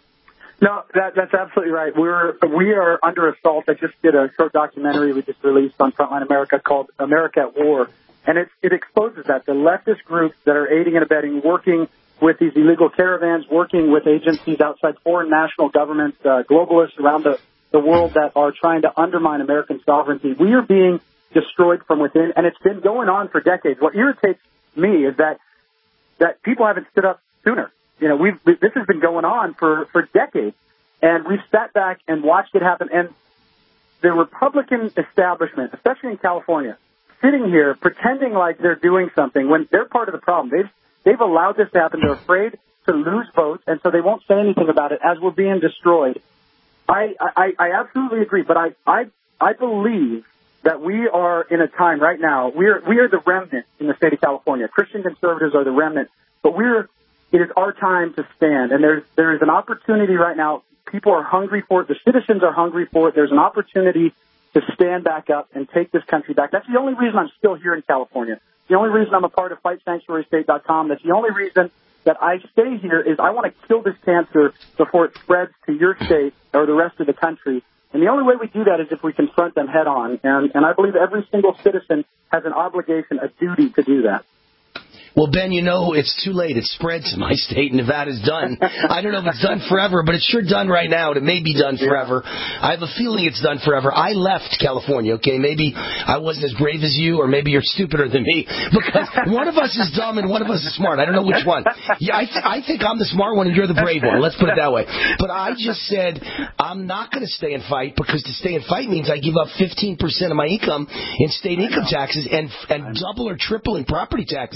No, that, that's absolutely right. We're, we are under assault. I just did a short documentary we just released on Frontline America called America at War, and it, it exposes that. The leftist groups that are aiding and abetting, working with these illegal caravans, working with agencies outside foreign national governments, uh, globalists around the, the world that are trying to undermine American sovereignty. We are being destroyed from within, and it's been going on for decades. What irritates me is that that people haven't stood up sooner. You know, we've this has been going on for, for decades, and we've sat back and watched it happen. And the Republican establishment, especially in California, sitting here pretending like they're doing something when they're part of the problem. They've They've allowed this to happen. They're afraid to lose votes, and so they won't say anything about it as we're being destroyed. I, I, I absolutely agree, but I, I, I believe that we are in a time right now. We are, we are the remnant in the state of California. Christian conservatives are the remnant, but we're, it is our time to stand, and there's, there is an opportunity right now. People are hungry for it. The citizens are hungry for it. There's an opportunity to stand back up and take this country back. That's the only reason I'm still here in California. The only reason I'm a part of fight sanctuary state dot com, that's the only reason that I stay here is I want to kill this cancer before it spreads to your state or the rest of the country. And the only way we do that is if we confront them head on. And, and I believe every single citizen has an obligation, a duty to do that. Well, Ben, you know, it's too late. It's spread to my state. Nevada's done. I don't know if it's done forever, but it's sure done right now. It may be done forever. Yeah. I have a feeling it's done forever. I left California, okay? Maybe I wasn't as brave as you, or maybe you're stupider than me, because one of us is dumb and one of us is smart. I don't know which one. Yeah, I, th- I think I'm the smart one and you're the brave one. Let's put it that way. But I just said I'm not going to stay and fight, because to stay and fight means I give up fifteen percent of my income in state income taxes and and double or triple in property taxes.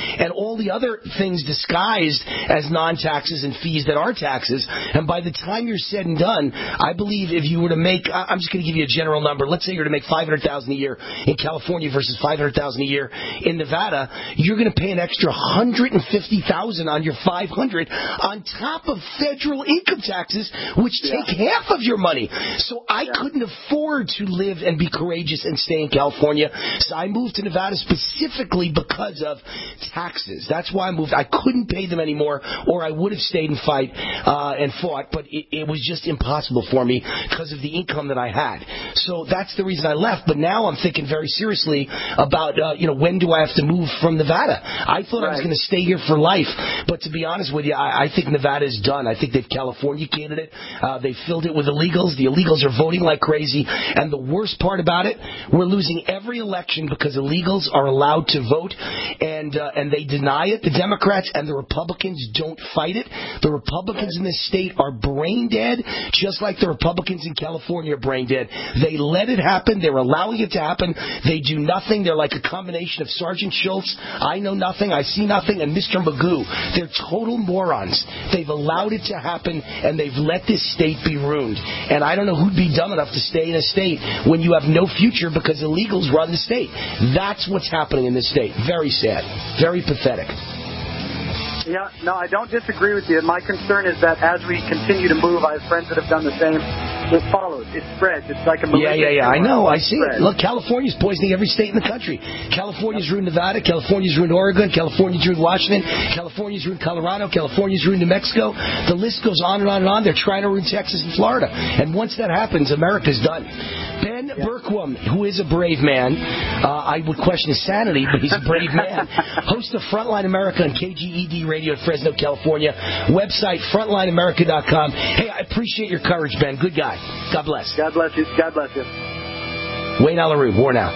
and all the other things disguised as non-taxes and fees that are taxes. And by the time you're said and done, I believe if you were to make, I'm just going to give you a general number. Let's say you're to make five hundred thousand dollars a year in California versus five hundred thousand dollars a year in Nevada, you're going to pay an extra one hundred fifty thousand dollars on your five hundred on top of federal income taxes, which take yeah. half of your money. So I yeah. couldn't afford to live and be courageous and stay in California. So I moved to Nevada specifically because of taxes. That's why I moved. I couldn't pay them anymore, or I would have stayed and fight uh, and fought, but it, it was just impossible for me because of the income that I had. So that's the reason I left. But now I'm thinking very seriously about, uh, you know, when do I have to move from Nevada? I thought right. I was going to stay here for life, but to be honest with you, I, I think Nevada is done. I think they've Californicated it. Uh, they filled it with illegals. The illegals are voting like crazy. And the worst part about it, we're losing every election because illegals are allowed to vote, and uh, and they deny it. The Democrats and the Republicans don't fight it. The Republicans in this state are brain dead, just like the Republicans in California are brain dead. They let it happen. They're allowing it to happen. They do nothing. They're like a combination of Sergeant Schultz, I know nothing, I see nothing, and Mister Magoo. They're total morons. They've allowed it to happen, and they've let this state be ruined. And I don't know who'd be dumb enough to stay in a state when you have no future because illegals run the state. That's what's happening in this state. Very sad. Very pathetic. Yeah, no, I don't disagree with you. My concern is that as we continue to move, I have friends that have done the same. It follows. It spreads. It's like a Yeah, yeah, yeah. I know. I see it. Look, California's poisoning every state in the country. California's ruined Nevada. California's ruined Oregon. California's ruined Washington. California's ruined Colorado. California's ruined New Mexico. The list goes on and on and on. They're trying to ruin Texas and Florida. And once that happens, America's done. Ben yeah. Berkwam, who is a brave man, uh, I would question his sanity, but he's a brave man, host of Frontline America on K G E D Radio in Fresno, California. Website, frontline america dot com. Hey, I appreciate your courage, Ben. Good guy. God bless. God bless you. God bless you. Wayne Allyn Root, War Now.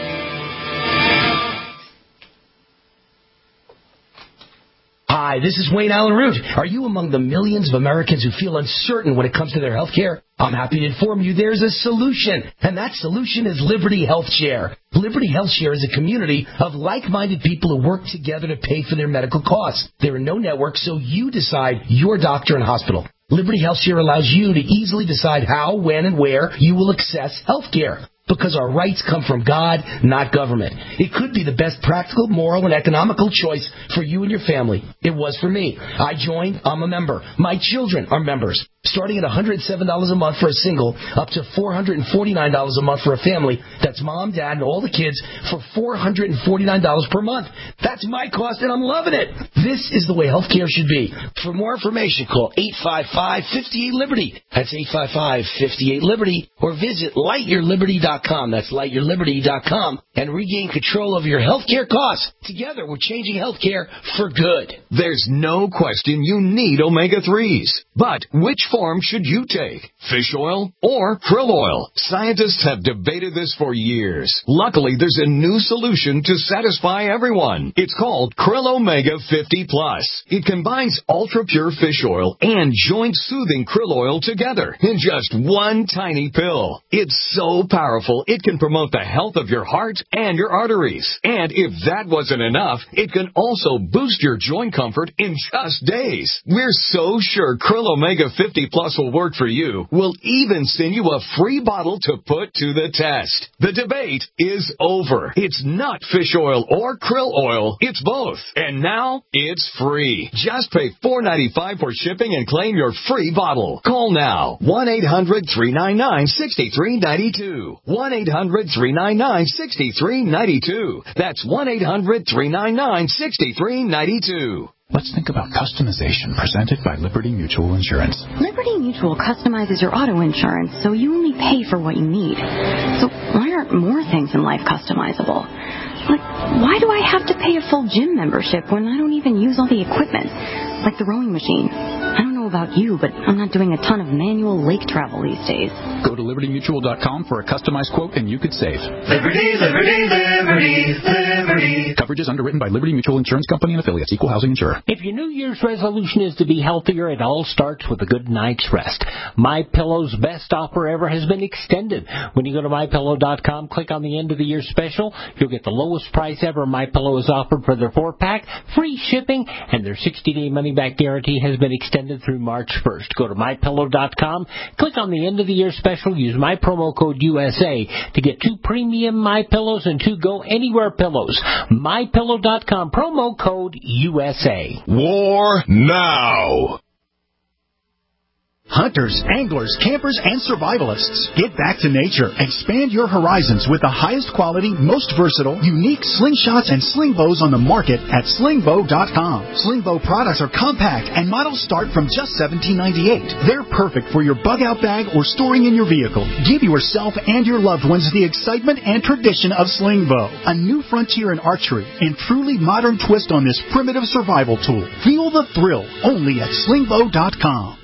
Hi, this is Wayne Allyn Root. Are you among the millions of Americans who feel uncertain when it comes to their health care? I'm happy to inform you there's a solution, and that solution is Liberty Health Share. Liberty Health Share is a community of like-minded people who work together to pay for their medical costs. There are no networks, so you decide your doctor and hospital. Liberty Health Share allows you to easily decide how, when, and where you will access health care. Because our rights come from God, not government. It could be the best practical, moral, and economical choice for you and your family. It was for me. I joined. I'm a member. My children are members. Starting at one hundred seven dollars a month for a single, up to four hundred forty-nine dollars a month for a family. That's mom, dad, and all the kids for four hundred forty-nine dollars per month. That's my cost, and I'm loving it. This is the way health care should be. For more information, call eight five five, five eight, Liberty. That's eight five five, five eight, Liberty. Or visit light your liberty dot com. That's light your liberty dot com. And regain control over your health care costs. Together, we're changing health care for good. There's no question you need omega threes. But which form should you take? Fish oil or krill oil? Scientists have debated this for years. Luckily, there's a new solution to satisfy everyone. It's called Krill Omega fifty plus. It combines ultra-pure fish oil and joint-soothing krill oil together in just one tiny pill. It's so powerful, it can promote the health of your heart and your arteries. And if that wasn't enough, it can also boost your joint comfort in just days. We're so sure Krill Omega fifty plus will work for you. We'll even send you a free bottle to put to the test. The debate is over. It's not fish oil or krill oil. It's both. And now it's free. Just pay four ninety-five for shipping and claim your free bottle. Call now. one eight hundred, three nine nine, six three nine two. one eight hundred, three nine nine, six three nine two. That's one eight hundred, three nine nine, six three nine two. Let's think about customization presented by Liberty Mutual Insurance. Liberty Mutual customizes your auto insurance so you only pay for what you need. So why aren't more things in life customizable? Like, why do I have to pay a full gym membership when I don't even use all the equipment? Like the rowing machine. I don't know about you, but I'm not doing a ton of manual lake travel these days. Go to liberty mutual dot com for a customized quote and you could save. Liberty, liberty, liberty, liberty. Coverage is underwritten by Liberty Mutual Insurance Company and affiliates, equal housing insurer. If your New Year's resolution is to be healthier, it all starts with a good night's rest. MyPillow's best offer ever has been extended. When you go to my pillow dot com, click on the end of the year special, you'll get the lowest price ever MyPillow has offered for their four-pack, free shipping, and their sixty-day money-back guarantee has been extended through March first. Go to my pillow dot com, click on the end of the year special, use my promo code U S A to get two premium MyPillows and two Go Anywhere pillows. my pillow dot com, promo code U S A. War now. Hunters, anglers, campers, and survivalists. Get back to nature. Expand your horizons with the highest quality, most versatile, unique slingshots and sling bows on the market at sling bow dot com. Sling bow products are compact and models start from just seventeen ninety-eight. They're perfect for your bug out bag or storing in your vehicle. Give yourself and your loved ones the excitement and tradition of sling bow. A new frontier in archery and truly modern twist on this primitive survival tool. Feel the thrill only at sling bow dot com.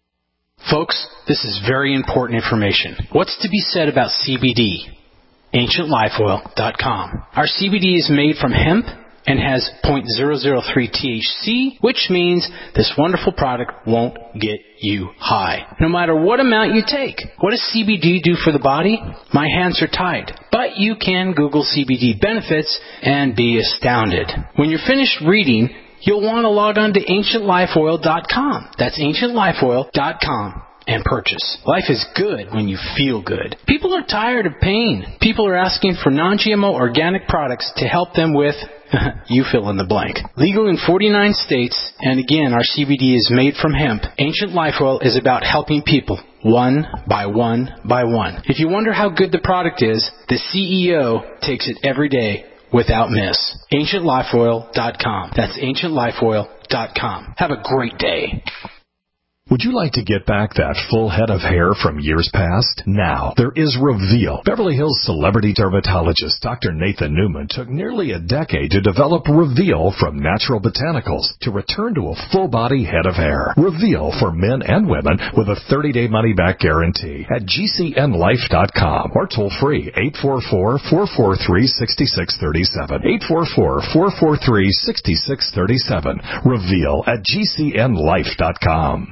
Folks, this is very important information. What's to be said about C B D? ancient life oil dot com. Our C B D is made from hemp and has zero point zero zero three T H C, which means this wonderful product won't get you high, no matter what amount you take. What does C B D do for the body? My hands are tied. But you can Google C B D benefits and be astounded. When you're finished reading, you'll want to log on to ancient life oil dot com. That's ancient life oil dot com and purchase. Life is good when you feel good. People are tired of pain. People are asking for non G M O organic products to help them with, you fill in the blank. Legal in forty-nine states, and again, our C B D is made from hemp. Ancient Life Oil is about helping people, one by one by one. If you wonder how good the product is, the C E O takes it every day without miss. ancient life oil dot com. That's ancient life oil dot com. Have a great day. Would you like to get back that full head of hair from years past? Now, there is Reveal. Beverly Hills celebrity dermatologist Doctor Nathan Newman took nearly a decade to develop Reveal from natural botanicals to return to a full-body head of hair. Reveal for men and women with a thirty-day money-back guarantee at G C N life dot com or toll-free eight four four, four four three, six six three seven. eight four four, four four three, six six three seven. Reveal at G C N life dot com.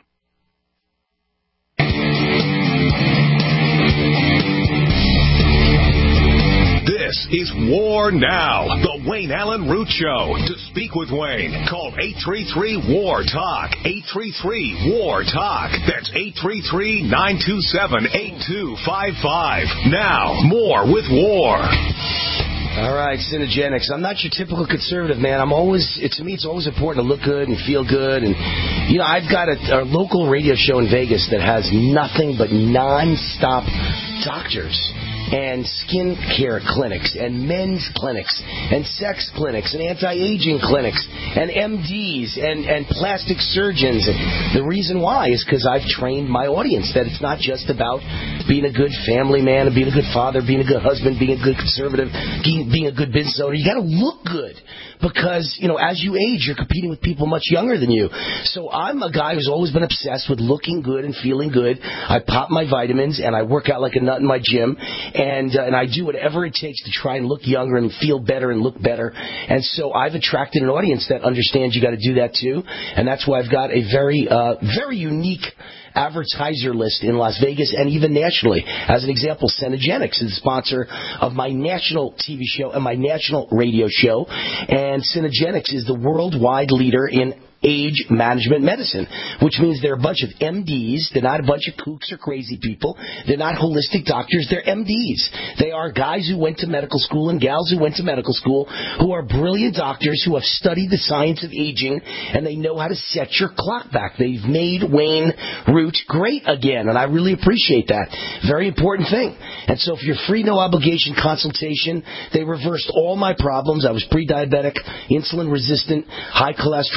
This is War Now, the Wayne Allen Root Show. To speak with Wayne, call eight three three, W A R, TALK. eight three three, W A R, TALK. That's eight three three, nine two seven, eight two five five. Now, more with War. All right, Cinegenics. I'm not your typical conservative, man. I'm always, it, to me, it's always important to look good and feel good. And, you know, I've got a, a local radio show in Vegas that has nothing but non-stop doctors and skin care clinics and men's clinics and sex clinics and anti-aging clinics and M Ds and, and plastic surgeons. And the reason why is because I've trained my audience that it's not just about being a good family man and being a good father, being a good husband, being a good conservative, being, being a good business owner. You got to look good. Because, you know, as you age, you're competing with people much younger than you. So I'm a guy who's always been obsessed with looking good and feeling good. I pop my vitamins, and I work out like a nut in my gym, and uh, and I do whatever it takes to try and look younger and feel better and look better. And so I've attracted an audience that understands you got to do that too, and that's why I've got a very, uh, very unique advertiser list in Las Vegas and even nationally. As an example, Cinegenics is the sponsor of my national T V show and my national radio show. And Cinegenics is the worldwide leader in age management medicine, which means they're a bunch of M Ds. They're not a bunch of kooks or crazy people. They're not holistic doctors. They're M Ds. They are guys who went to medical school and gals who went to medical school who are brilliant doctors who have studied the science of aging, and they know how to set your clock back. They've made Wayne Root great again, and I really appreciate that. Very important thing. And so for your free, no-obligation consultation, they reversed all my problems. I was pre-diabetic, insulin-resistant, high cholesterol, low testosterone,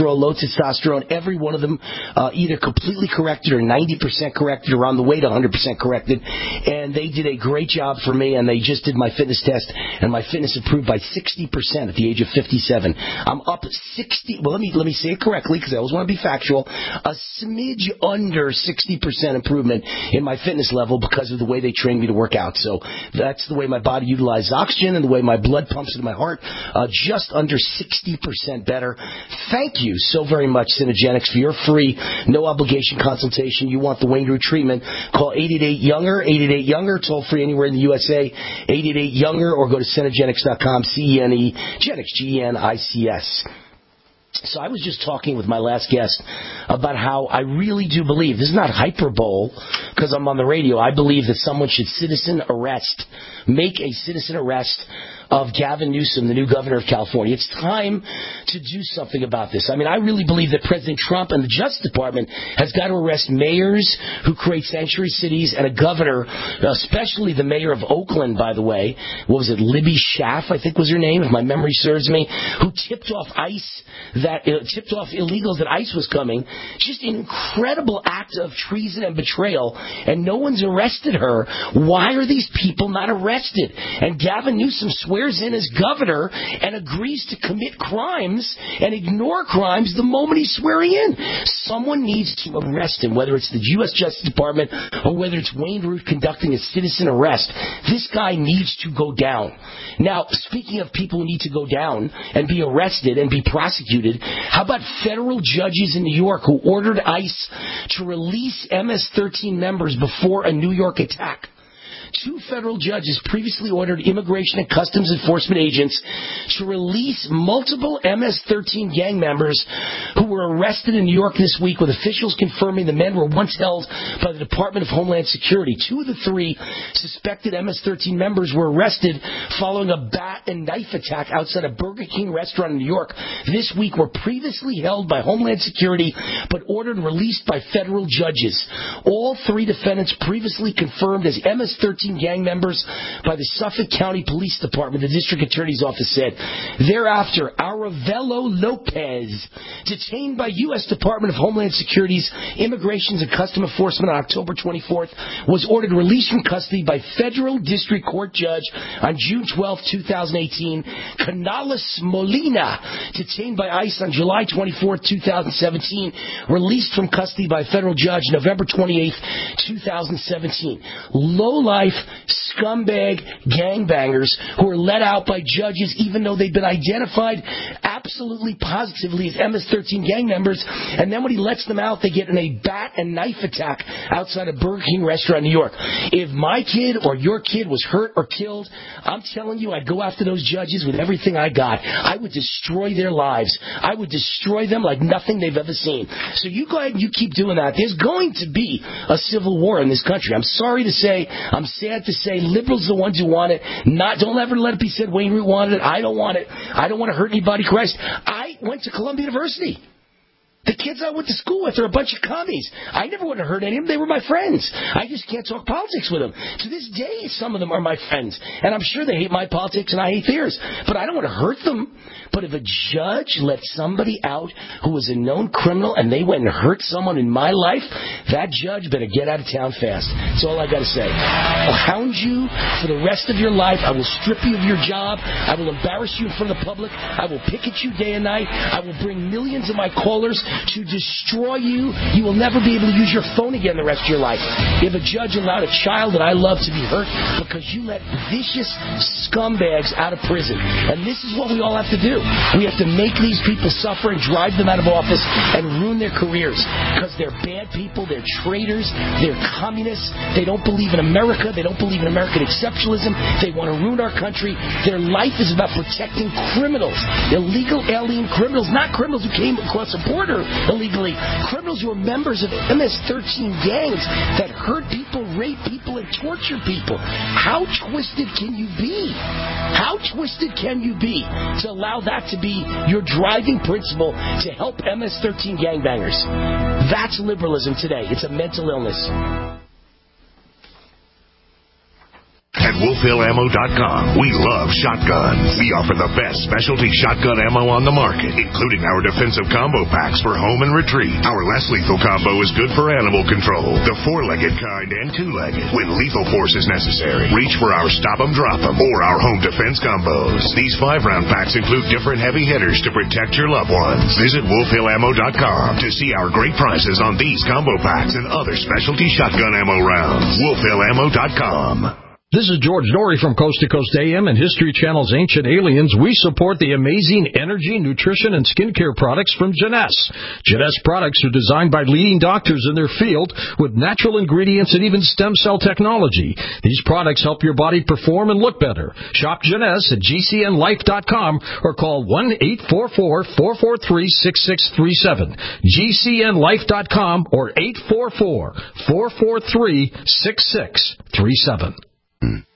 testosterone. Every one of them uh, either completely corrected or ninety percent corrected or on the way to one hundred percent corrected. And they did a great job for me, and they just did my fitness test, and my fitness improved by sixty percent at the age of fifty-seven. I'm up sixty, well, let me, let me say it correctly because I always want to be factual, a smidge under sixty percent improvement in my fitness level because of the way they trained me to work out. So that's the way my body utilizes oxygen and the way my blood pumps into my heart, uh, just under sixty percent better. Thank you so very much, Synergenics, for your free, no obligation consultation. You want the Wayne Root treatment, call eight eight eight younger, eight eight eight younger, toll free anywhere in the U S A, eight eight eight younger, or go to Synergenics dot com, C E N E, Genics, G E N I C S. So I was just talking with my last guest about how I really do believe, this is not hyperbole because I'm on the radio, I believe that someone should citizen arrest, make a citizen arrest of Gavin Newsom, the new governor of California. It's time to do something about this. I mean, I really believe that President Trump and the Justice Department has got to arrest mayors who create sanctuary cities and a governor, especially the mayor of Oakland, by the way. What was it, Libby Schaaf, I think was her name, if my memory serves me, who tipped off ICE, that uh, tipped off illegals that ICE was coming. Just an incredible act of treason and betrayal, and no one's arrested her. Why are these people not arrested? And Gavin Newsom swears in as governor and agrees to commit crimes and ignore crimes the moment he's swearing in. Someone needs to arrest him, whether it's the U S Justice Department or whether it's Wayne Root conducting a citizen arrest. This guy needs to go down. Now, speaking of people who need to go down and be arrested and be prosecuted, how about federal judges in New York who ordered ICE to release M S thirteen members before a New York attack? Two federal judges previously ordered Immigration and Customs Enforcement agents to release multiple M S thirteen gang members who were arrested in New York this week, with officials confirming the men were once held by the Department of Homeland Security. Two of the three suspected M S thirteen members were arrested following a bat and knife attack outside a Burger King restaurant in New York this week, were previously held by Homeland Security but ordered released by federal judges. All three defendants previously confirmed as M S thirteen gang members by the Suffolk County Police Department, the district attorney's office said. Thereafter, Aravello Lopez, detained by U S Department of Homeland Security's Immigration and Customs Enforcement on October twenty-fourth, was ordered released from custody by federal district court judge on June twelfth, twenty eighteen. Canales Molina, detained by ICE on July twenty-fourth, twenty seventeen, released from custody by federal judge November twenty-eighth, twenty seventeen. Low-life scumbag gangbangers who were let out by judges even though they've been identified absolutely positively as M S thirteen gang members, and then when he lets them out, they get in a bat and knife attack outside a Burger King restaurant in New York. If my kid or your kid was hurt or killed, I'm telling you, I'd go after those judges with everything I got. I would destroy their lives. I would destroy them like nothing they've ever seen. So you go ahead and you keep doing that. There's going to be a civil war in this country. I'm sorry to say, I'm sad to say, liberals are the ones who want it. Not, don't ever let it be said Wayne Root wanted it. I don't want it. I don't want to hurt anybody. Christ, I went to Columbia University. The kids I went to school with are a bunch of commies. I never would have hurt any of them. They were my friends. I just can't talk politics with them. To this day, some of them are my friends. And I'm sure they hate my politics and I hate theirs. But I don't want to hurt them. But if a judge let somebody out who was a known criminal and they went and hurt someone in my life, that judge better get out of town fast. That's all I got to say. I'll hound you for the rest of your life. I will strip you of your job. I will embarrass you in front of the public. I will picket you day and night. I will bring millions of my callers to destroy you. You will never be able to use your phone again the rest of your life. If a judge allowed a child that I love to be hurt because you let vicious scumbags out of prison. And this is what we all have to do. We have to make these people suffer and drive them out of office and ruin their careers because they're bad people, they're traitors, they're communists, they don't believe in America, they don't believe in American exceptionalism, they want to ruin our country. Their life is about protecting criminals, illegal alien criminals, not criminals who came across a border illegally, criminals who are members of M S thirteen gangs that hurt people, rape people, and torture people. How twisted can you be? How twisted can you be to allow that to be your driving principle to help M S thirteen gangbangers? That's liberalism today. It's a mental illness. At wolf hill ammo dot com. We love shotguns. We offer the best specialty shotgun ammo on the market, including our defensive combo packs for home and retreat. Our less lethal combo is good for animal control, the four-legged kind and two-legged. When lethal force is necessary, reach for our Stop 'em, Drop 'em, or our home defense combos. These five-round packs include different heavy hitters to protect your loved ones. Visit wolf hill ammo dot com to see our great prices on these combo packs and other specialty shotgun ammo rounds. wolf hill ammo dot com. This is George Norrie from Coast to Coast A M and History Channel's Ancient Aliens. We support the amazing energy, nutrition, and skincare products from Jeunesse. Jeunesse products are designed by leading doctors in their field with natural ingredients and even stem cell technology. These products help your body perform and look better. Shop Jeunesse at G C N life dot com or call one eight four four, four four three, six six three seven. G C N life dot com or eight four four, four four three, six six three seven.